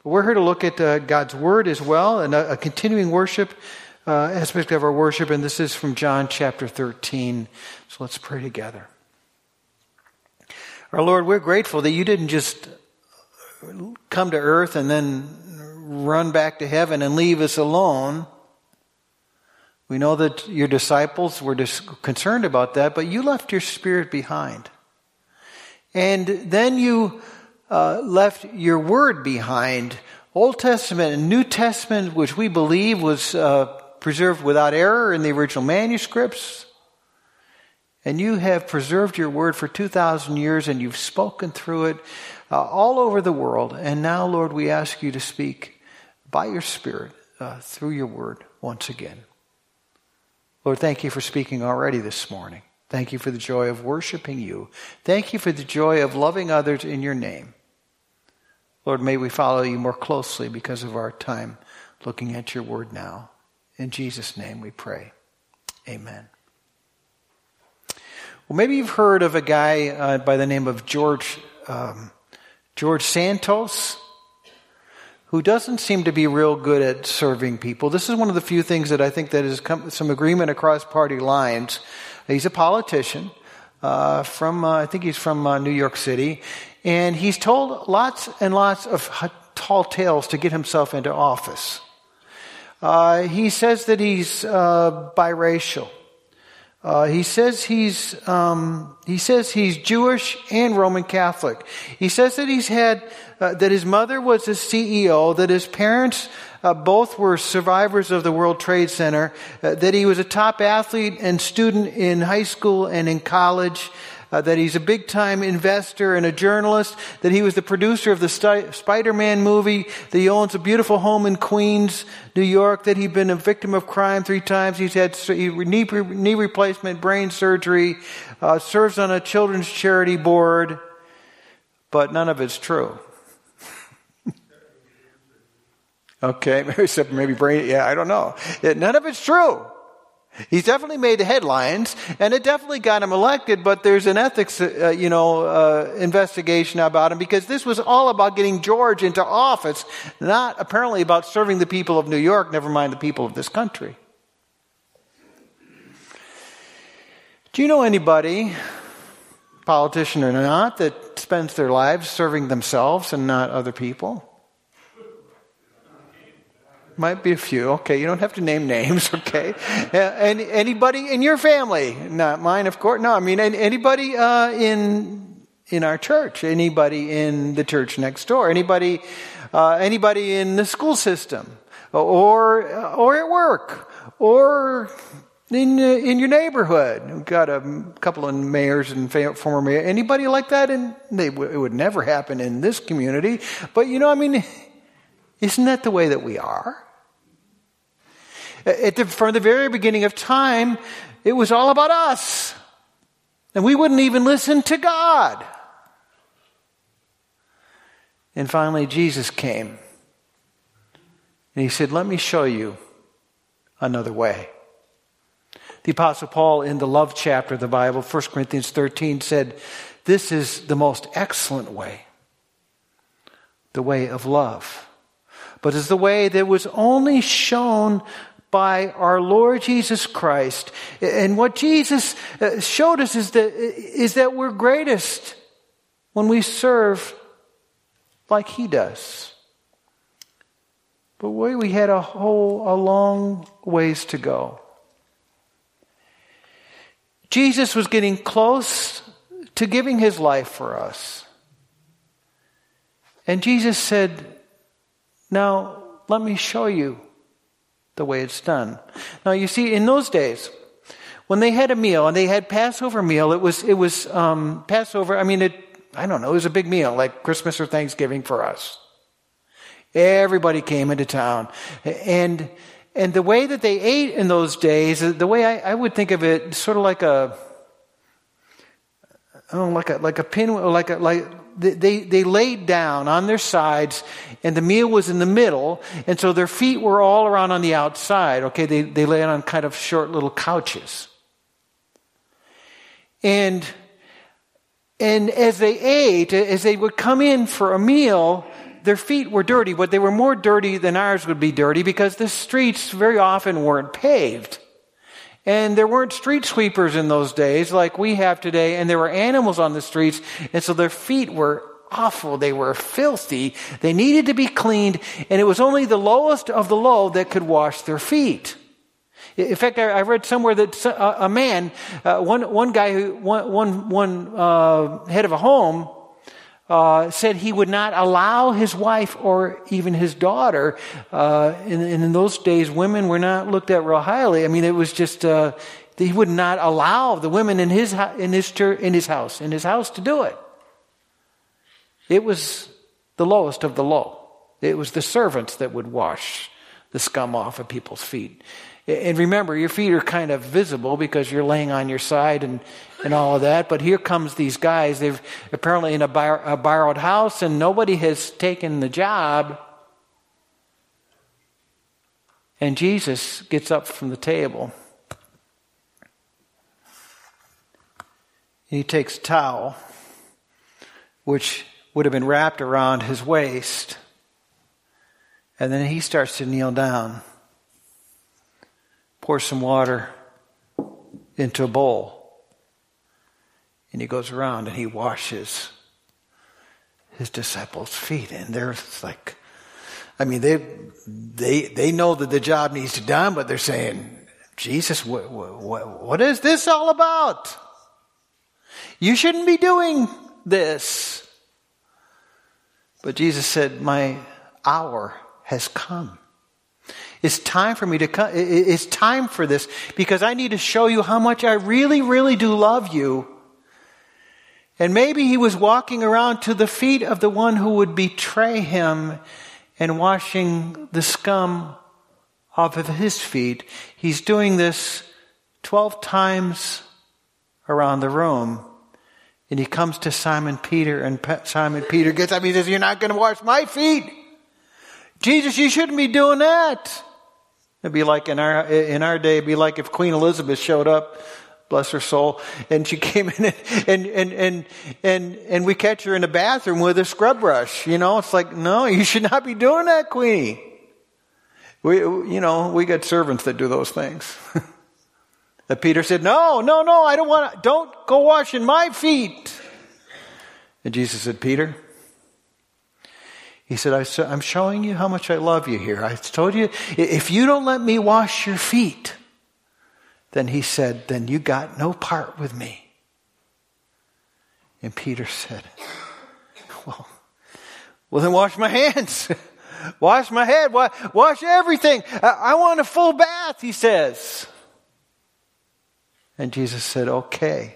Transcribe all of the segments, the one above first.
We're here to look at God's Word as well, and a continuing worship aspect of our worship, and this is from John chapter 13. So let's pray together. Our Lord, we're grateful that you didn't just come to earth and then run back to heaven and leave us alone. We know that your disciples were concerned about that, but you left your Spirit behind. And then you left your Word behind, Old Testament and New Testament, which we believe was preserved without error in the original manuscripts. And you have preserved your Word for 2,000 years, and you've spoken through it all over the world. And now, Lord, we ask you to speak by your Spirit through your Word once again. Lord, thank you for speaking already this morning. Thank you for the joy of worshiping you. Thank you for the joy of loving others in your name. Lord, may we follow you more closely because of our time looking at your word now. In Jesus' name we pray. Amen. Well, maybe you've heard of a guy by the name of George Santos, who doesn't seem to be real good at serving people. This is one of the few things that I think that has come some agreement across party lines. He's a politician I think he's from New York City. And he's told lots and lots of tall tales to get himself into office. He says that he's biracial. He says he's Jewish and Roman Catholic. He says that he's had that his mother was a CEO, that his parents both were survivors of the World Trade Center, that he was a top athlete and student in high school and in college, that he's a big-time investor and a journalist, that he was the producer of the Spider-Man movie, that he owns a beautiful home in Queens, New York, that he'd been a victim of crime 3 times, he's had knee replacement, brain surgery, serves on a children's charity board, but none of it's true. Okay, maybe brain, yeah, I don't know. None of it's true. He's definitely made the headlines, and it definitely got him elected, but there's an ethics, investigation about him, because this was all about getting George into office, not apparently about serving the people of New York, never mind the people of this country. Do you know anybody, politician or not, that spends their lives serving themselves and not other people? Might be a few. Okay, you don't have to name names, okay? And anybody in your family? Not mine, of course. No, I mean anybody in our church, anybody in the church next door, anybody in the school system, or at work, or in your neighborhood. We've got a couple of mayors and former mayors. Anybody like that? And it would never happen in this community. But isn't that the way that we are? From the very beginning of time, it was all about us. And we wouldn't even listen to God. And finally, Jesus came. And he said, let me show you another way. The Apostle Paul, in the love chapter of the Bible, 1 Corinthians 13, said, this is the most excellent way. The way of love. But it's the way that was only shown by our Lord Jesus Christ. And what Jesus showed us is that we're greatest when we serve like he does. But we had a long ways to go. Jesus was getting close to giving his life for us. And Jesus said, now, let me show you the way it's done. Now, you see, in those days, when they had a meal, and they had Passover meal, it was Passover, it was a big meal, like Christmas or Thanksgiving for us. Everybody came into town. And the way that they ate in those days, the way I would think of it, sort of like a pin, they laid down on their sides, and the meal was in the middle, and so their feet were all around on the outside. Okay, they lay on kind of short little couches. And as they ate, as they would come in for a meal, their feet were dirty, but they were more dirty than ours would be dirty because the streets very often weren't paved. And there weren't street sweepers in those days like we have today, and there were animals on the streets, and so their feet were awful. They were filthy. They needed to be cleaned, and it was only the lowest of the low that could wash their feet. In fact, I read somewhere that a man, one guy, one head of a home, said he would not allow his wife or even his daughter. In those days, women were not looked at real highly. I mean, it was just he would not allow the women in his house to do it. It was the lowest of the low. It was the servants that would wash the scum off of people's feet. And remember, your feet are kind of visible because you're laying on your side and all of that. But here comes these guys. They've apparently in a borrowed house, and nobody has taken the job. And Jesus gets up from the table. He takes a towel, which would have been wrapped around his waist, and then he starts to kneel down. Pour some water into a bowl. And he goes around and he washes his disciples' feet. And they're like, I mean, they know that the job needs to be done, but they're saying, Jesus, what is this all about? You shouldn't be doing this. But Jesus said, my hour has come. It's time for me to come. It's time for this because I need to show you how much I really, really do love you. And maybe he was walking around to the feet of the one who would betray him and washing the scum off of his feet. He's doing this 12 times around the room. And he comes to Simon Peter, and Simon Peter gets up. He says, you're not going to wash my feet. Jesus, you shouldn't be doing that. It'd be like in our day, it'd be like if Queen Elizabeth showed up, bless her soul, and she came in and we catch her in the bathroom with a scrub brush. You know, it's like, no, you should not be doing that, Queenie. We got servants that do those things. That Peter said, no, I don't go washing my feet. And Jesus said, Peter, he said, I'm showing you how much I love you here. I told you, if you don't let me wash your feet, then he said, then you got no part with me. And Peter said, well then wash my hands. Wash my head. Wash everything. I want a full bath, he says. And Jesus said, okay.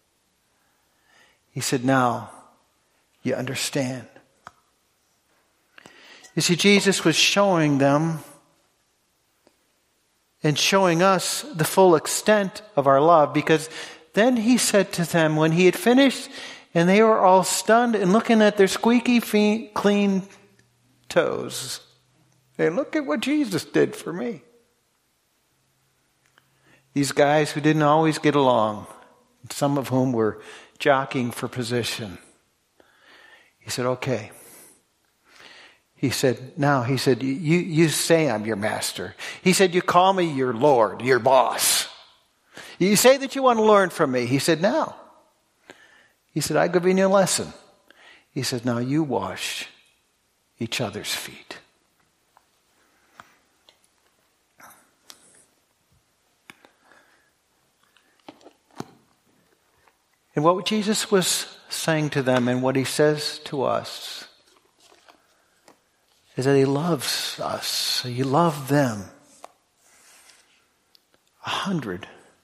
He said, now you understand. You see, Jesus was showing them and showing us the full extent of our love, because then he said to them, when he had finished, and they were all stunned and looking at their squeaky feet, clean toes, hey, look at what Jesus did for me. These guys who didn't always get along, some of whom were jockeying for position. He said, okay. He said, you say I'm your master. He said, you call me your Lord, your boss. You say that you want to learn from me. He said, now. He said, I give you a lesson. He said, now you wash each other's feet. And what Jesus was saying to them and what he says to us is that he loves us. He loved them 100%.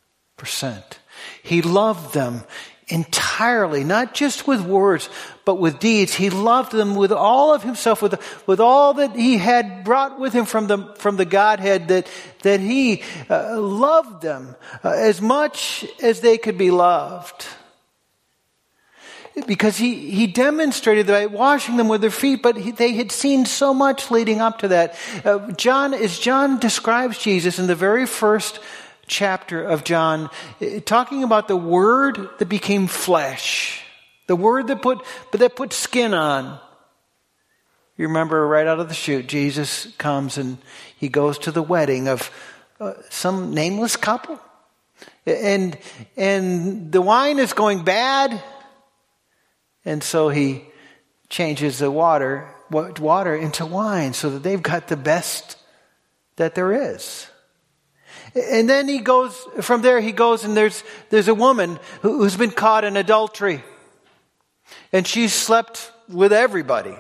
He loved them entirely, not just with words, but with deeds. He loved them with all of himself, with all that he had brought with him from the Godhead, that he loved them as much as they could be loved. Because he demonstrated that by washing them with their feet, but they had seen so much leading up to that. John describes Jesus in the very first chapter of John, talking about the Word that became flesh, the Word that put skin on. You remember right out of the chute, Jesus comes and he goes to the wedding of some nameless couple. And the wine is going bad. And so he changes the water into wine so that they've got the best that there is. And then he goes and there's a woman who's been caught in adultery. And she's slept with everybody.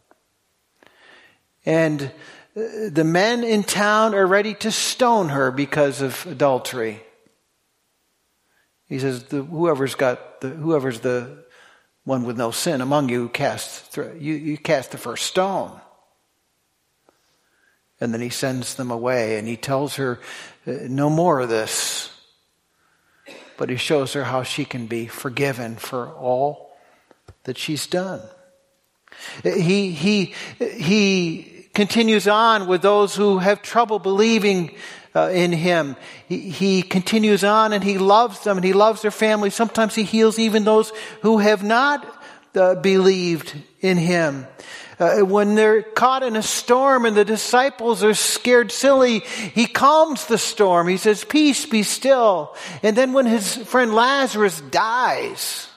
And the men in town are ready to stone her because of adultery. He says, whoever's the one with no sin among you, you cast the first stone. And then he sends them away and he tells her, no more of this. But he shows her how she can be forgiven for all that she's done. He continues on with those who have trouble believing in him. He continues on and he loves them and he loves their family. Sometimes he heals even those who have not believed in him. When they're caught in a storm and the disciples are scared silly, he calms the storm. He says, peace, be still. And then when his friend Lazarus dies,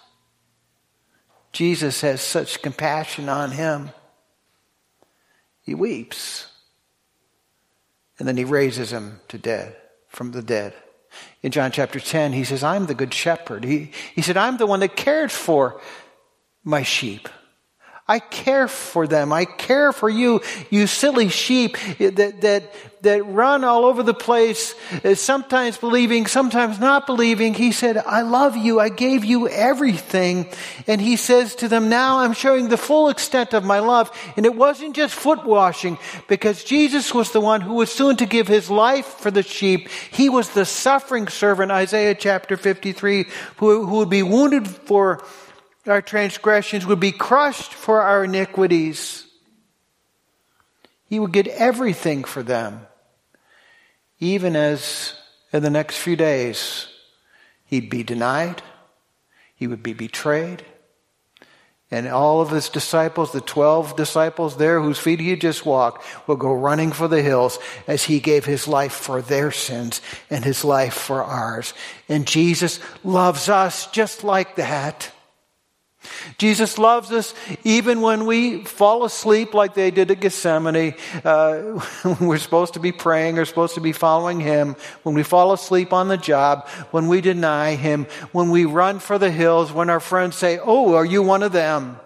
Jesus has such compassion on him. He weeps. And then he raises him from the dead. In John chapter 10, he says, I'm the good shepherd. He said, I'm the one that cares for my sheep. I care for them. I care for you, you silly sheep that run all over the place, sometimes believing, sometimes not believing. He said, I love you. I gave you everything. And he says to them, now I'm showing the full extent of my love. And it wasn't just foot washing, because Jesus was the one who was soon to give his life for the sheep. He was the suffering servant, Isaiah chapter 53, who would be wounded for our transgressions, would be crushed for our iniquities. He would get everything for them. Even as in the next few days, he'd be denied. He would be betrayed. And all of his disciples, the 12 disciples there whose feet he had just walked, will go running for the hills as he gave his life for their sins and his life for ours. And Jesus loves us just like that. Jesus loves us even when we fall asleep like they did at Gethsemane. We're supposed to be praying or supposed to be following him. When we fall asleep on the job, when we deny him, when we run for the hills, when our friends say, oh, are you one of them?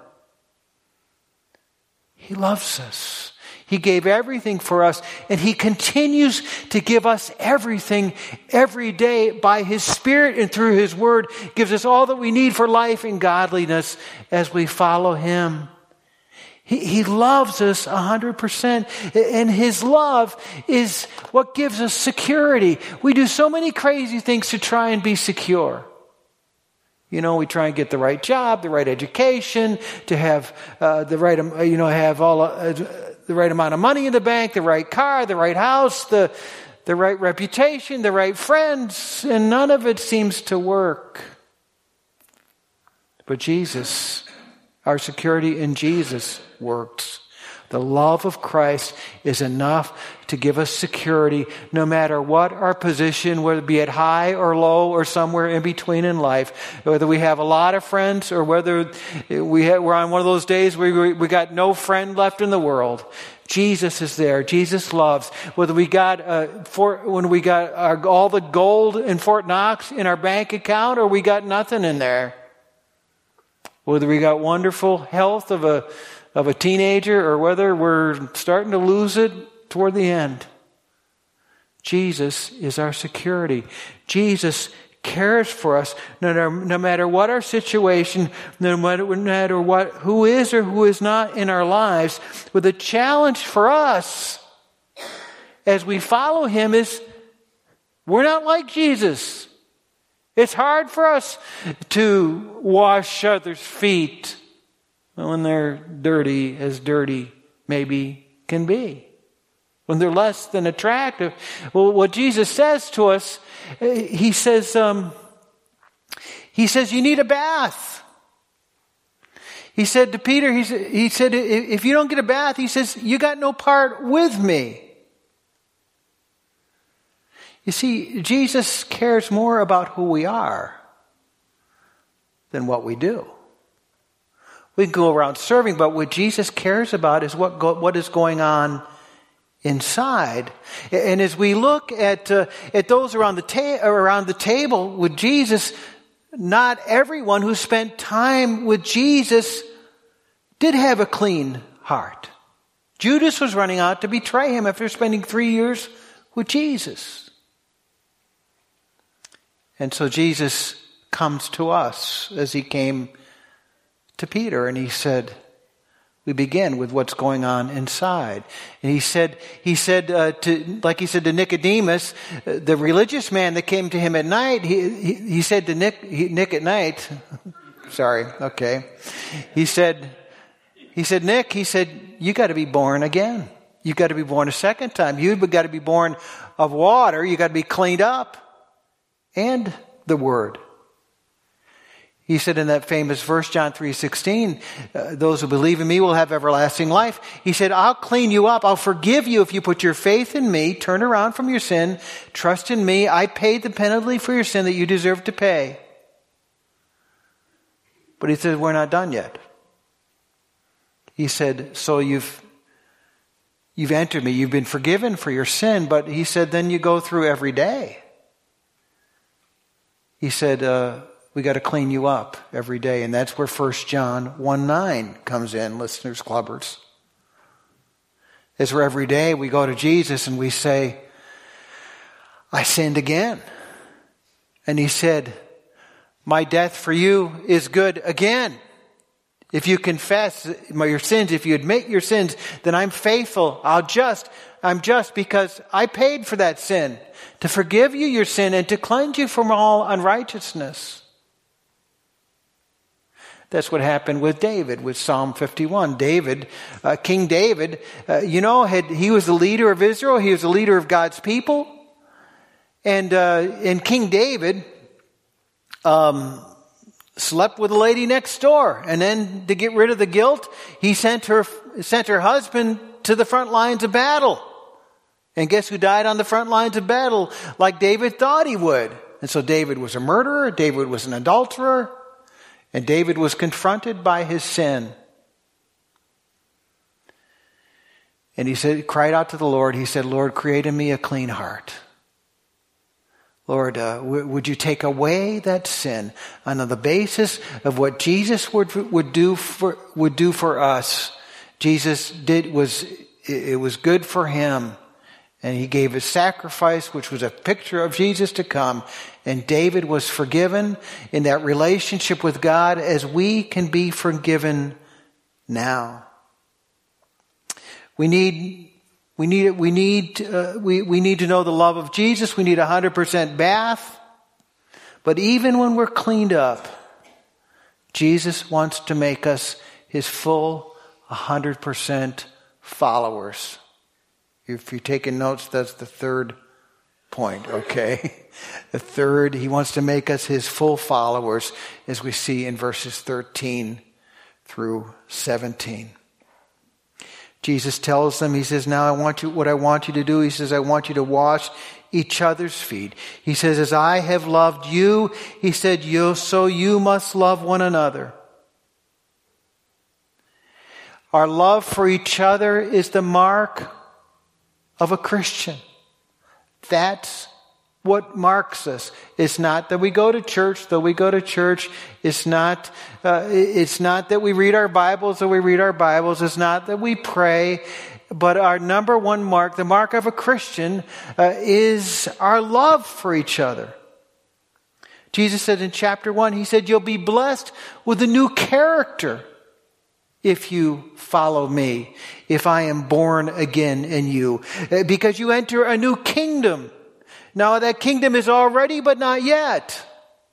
He loves us. He gave everything for us, and he continues to give us everything every day by his Spirit and through his word. Gives us all that we need for life and godliness as we follow him. He loves us 100%, and his love is what gives us security. We do so many crazy things to try and be secure. You know, we try and get the right job, the right education, to have the right, have all the right amount of money in the bank, the right car, the right house, the right reputation, the right friends, and none of it seems to work. But Jesus, our security in Jesus works. The love of Christ is enough to give us security no matter what our position, whether it be at high or low or somewhere in between in life. Whether we have a lot of friends or whether we're on one of those days where we got no friend left in the world. Jesus is there. Jesus loves. Whether we got all the gold in Fort Knox in our bank account or we got nothing in there. Whether we got wonderful health of a teenager or whether we're starting to lose it toward the end. Jesus is our security. Jesus cares for us no matter what our situation, no matter who is or who is not in our lives. But the challenge for us as we follow him is we're not like Jesus. It's hard for us to wash others' feet when they're dirty as dirty maybe can be. When they're less than attractive. Well, what Jesus says to us, he says you need a bath. He said to Peter, he said, if you don't get a bath, he says, you got no part with me. You see, Jesus cares more about who we are than what we do. We can go around serving, but what Jesus cares about is what is going on inside. And as we look at those around the table with Jesus, not everyone who spent time with Jesus did have a clean heart. Judas was running out to betray him after spending 3 years with Jesus. And so Jesus comes to us as he came to Peter, and he said, we begin with what's going on inside. And he said to Nicodemus, the religious man that came to him at night, he said to Nick at night, sorry, okay. He said, Nick, you got to be born again. You got to be born a second time. You've got to be born of water. You got to be cleaned up. And the Word. He said in that famous verse, John 3:16, those who believe in me will have everlasting life. He said, I'll clean you up. I'll forgive you if you put your faith in me, turn around from your sin, trust in me. I paid the penalty for your sin that you deserve to pay. But he said, we're not done yet. He said, so you've entered me. You've been forgiven for your sin. But he said, then you go through every day. He said, we got to clean you up every day. And that's where 1 John 1:9 comes in, listeners, clubbers. It's where every day we go to Jesus and we say, I sinned again. And he said, my death for you is good again. If you confess your sins, if you admit your sins, then I'm faithful. I'm just because I paid for that sin, to forgive you your sin and to cleanse you from all unrighteousness. That's what happened with David, with Psalm 51. King David, he was the leader of Israel. He was the leader of God's people. And King David slept with the lady next door. And then to get rid of the guilt, he sent her husband to the front lines of battle. And guess who died on the front lines of battle like David thought he would? And so David was a murderer. David was an adulterer. And David was confronted by his sin. And he cried out to the Lord. He said, Lord, create in me a clean heart. Lord, would you take away that sin on the basis of what Jesus would do for us? It was good for him. And he gave his sacrifice, which was a picture of Jesus to come. And David was forgiven in that relationship with God as we can be forgiven now. We need to know the love of Jesus. We need 100% bath. But even when we're cleaned up, Jesus wants to make us his full 100% followers. If you're taking notes, that's the third point, okay? The third, he wants to make us his full followers, as we see in verses 13 through 17. Jesus tells them, he says, now what I want you to do, he says, I want you to wash each other's feet. He says, as I have loved you, he said, so you must love one another. Our love for each other is the mark of a Christian. That's what marks us. It's not that we go to church, though we go to church. It's not that we read our Bibles, though we read our Bibles. It's not that we pray. But our number one mark, the mark of a Christian, is our love for each other. Jesus said in chapter 1, he said, you'll be blessed with a new character if you follow me, if I am born again in you, because you enter a new kingdom. Now that kingdom is already, but not yet.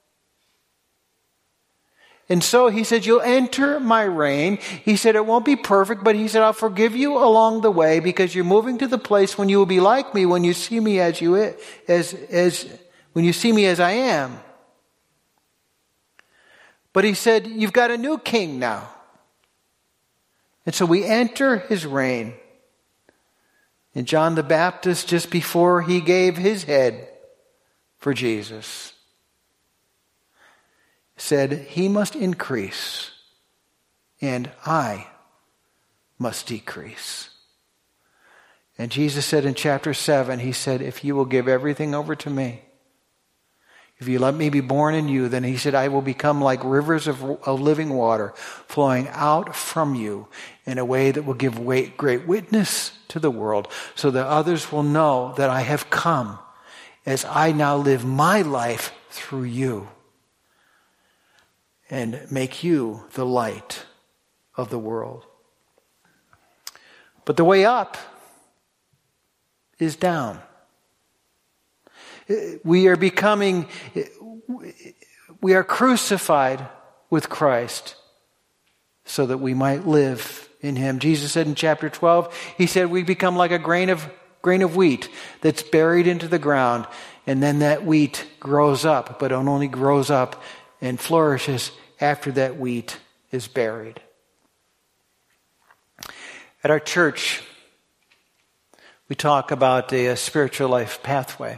And so he said, you'll enter my reign. He said, it won't be perfect, but he said, I'll forgive you along the way because you're moving to the place when you will be like me, when you see me when you see me as I am. But he said, you've got a new king now. And so we enter his reign. And John the Baptist, just before he gave his head for Jesus, said, he must increase and I must decrease. And Jesus said in chapter 7, he said, if you will give everything over to me, if you let me be born in you, then he said, I will become like rivers of living water flowing out from you in a way that will give great witness to the world, so that others will know that I have come as I now live my life through you and make you the light of the world. But the way up is down. We are crucified with Christ so that we might live in him. Jesus said in chapter 12, he said we become like a grain of wheat that's buried into the ground, and then that wheat grows up, but it only grows up and flourishes after that wheat is buried. At our church, we talk about a spiritual life pathway.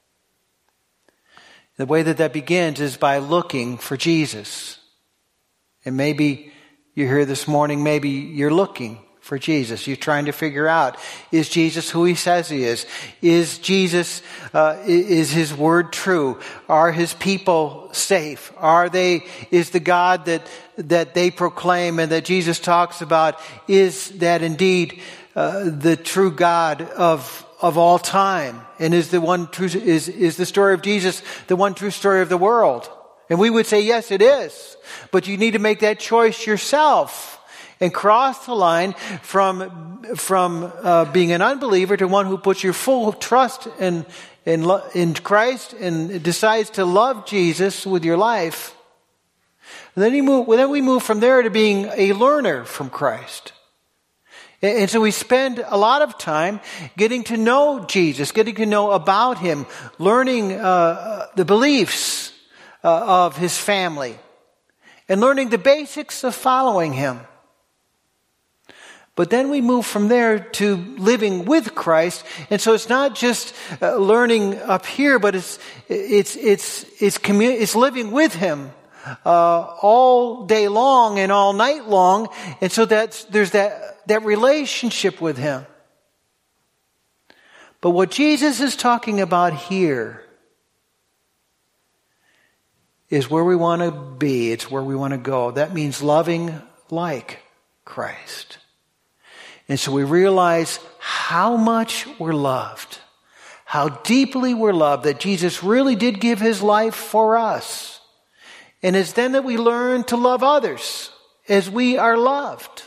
The way that begins is by looking for Jesus. And maybe you're here this morning, maybe you're looking for Jesus. You're trying to figure out, is Jesus who he says he is? Is Jesus, is his word true? Are his people safe? Is the God that they proclaim and that Jesus talks about, is that indeed the true God of all time? And is the story of Jesus the one true story of the world? And we would say, yes, it is. But you need to make that choice yourself and cross the line from being an unbeliever to one who puts your full trust in Christ and decides to love Jesus with your life. And then we move from there to being a learner from Christ. And so we spend a lot of time getting to know Jesus, getting to know about him, learning the beliefs of his family, and learning the basics of following him. But then we move from there to living with Christ, and so it's not just learning up here, but it's living with him all day long and all night long, and so there's that relationship with him. But what Jesus is talking about here is where we want to be. It's where we want to go. That means loving like Christ. And so we realize how much we're loved, how deeply we're loved, that Jesus really did give his life for us. And it's then that we learn to love others as we are loved.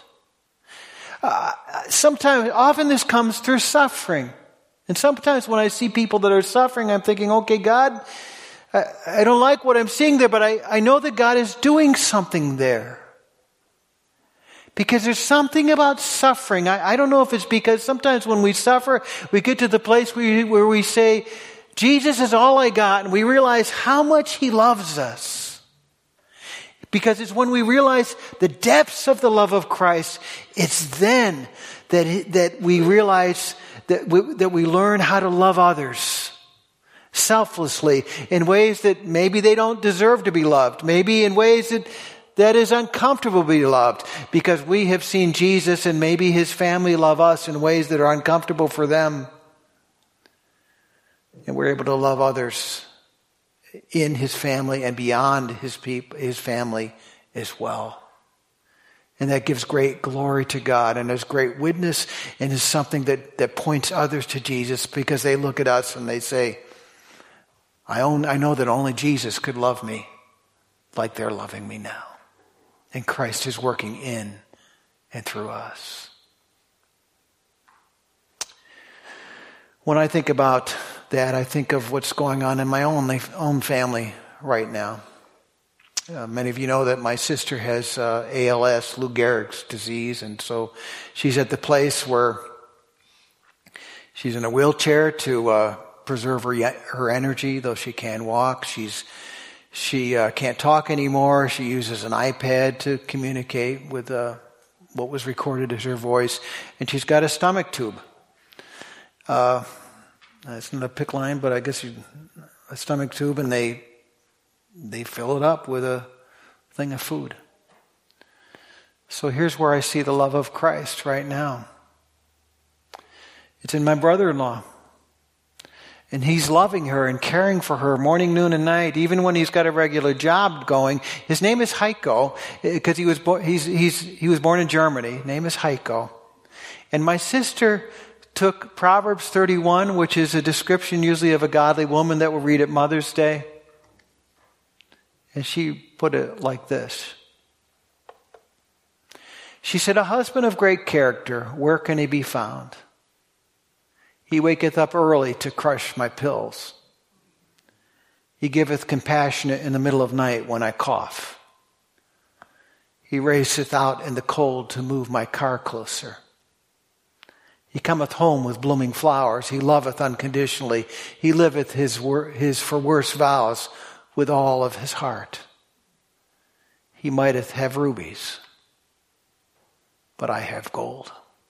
Often this comes through suffering. And sometimes when I see people that are suffering, I'm thinking, okay, God, I don't like what I'm seeing there, but I know that God is doing something there. Because there's something about suffering. I don't know if it's because sometimes when we suffer, we get to the place where we say, Jesus is all I got, and we realize how much he loves us. Because it's when we realize the depths of the love of Christ, it's then that we realize that we learn how to love others selflessly in ways that maybe they don't deserve to be loved. Maybe in ways that is uncomfortable to be loved, because we have seen Jesus and maybe his family love us in ways that are uncomfortable for them. And we're able to love others in his family and beyond his family as well. And that gives great glory to God, and is great witness, and is something that points others to Jesus, because they look at us and they say, I know that only Jesus could love me like they're loving me now. And Christ is working in and through us. When I think about that, I think of what's going on in my own family right now. Many of you know that my sister has ALS, Lou Gehrig's disease, and so she's at the place where she's in a wheelchair to preserve her energy, though she can walk. She can't talk anymore. She uses an iPad to communicate with what was recorded as her voice. And she's got a stomach tube. It's not a PICC line, but I guess a stomach tube, and they fill it up with a thing of food. So here's where I see the love of Christ right now. It's in my brother-in-law. And he's loving her and caring for her morning, noon, and night, even when he's got a regular job going. His name is Heiko, because he was born in Germany. His name is Heiko. And my sister took Proverbs 31, which is a description usually of a godly woman that we'll read at Mother's Day. And she put it like this. She said, "A husband of great character, where can he be found? He waketh up early to crush my pills. He giveth compassionate in the middle of night when I cough. He raceth out in the cold to move my car closer. He cometh home with blooming flowers. He loveth unconditionally. He liveth his for worse vows with all of his heart. He mighteth have rubies, but I have gold."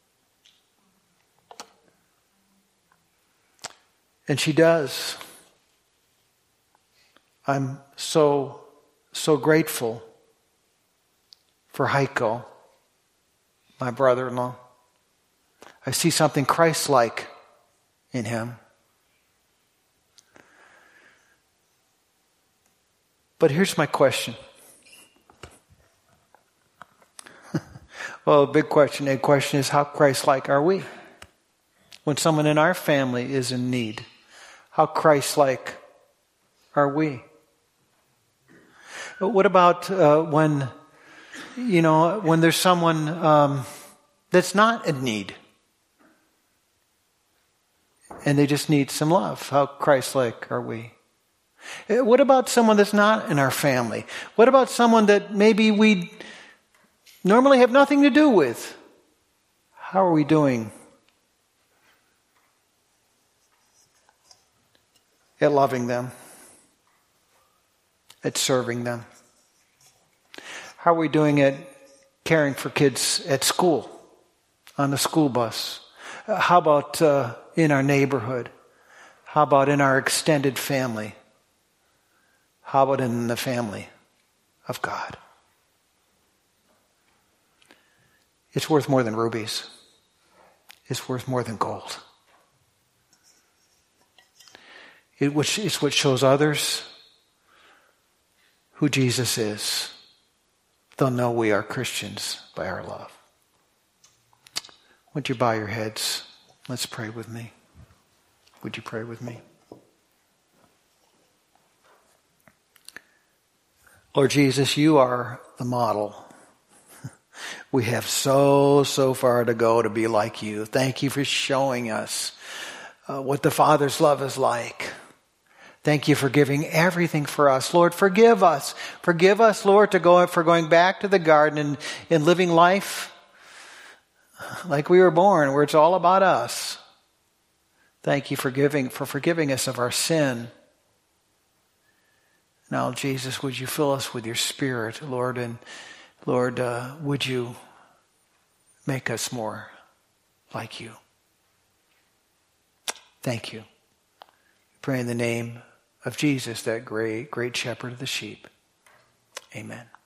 And she does. I'm so grateful for Heiko, my brother-in-law. I see something Christ-like in him. But here's my question. Well, a big question. A question is, how Christ-like are we? When someone in our family is in need, how Christ-like are we? What about when there's someone that's not in need and they just need some love? How Christ-like are we? What about someone that's not in our family? What about someone that maybe we normally have nothing to do with? How are we doing at loving them, at serving them? How are we doing at caring for kids at school, on the school bus? How about in our neighborhood? How about in our extended family? How about in the family of God? It's worth more than rubies. It's worth more than gold. It's what shows others who Jesus is. They'll know we are Christians by our love. Would you bow your heads? Let's pray with me. Would you pray with me? Lord Jesus, you are the model. We have so far to go to be like you. Thank you for showing us what the Father's love is like. Thank you for giving everything for us. Lord, forgive us. Forgive us, Lord, for going back to the garden and living life like we were born, where it's all about us. Thank you for forgiving us of our sin. Now, Jesus, would you fill us with your Spirit, Lord, and Lord, would you make us more like you? Thank you. Pray in the name of Jesus, that great shepherd of the sheep. Amen.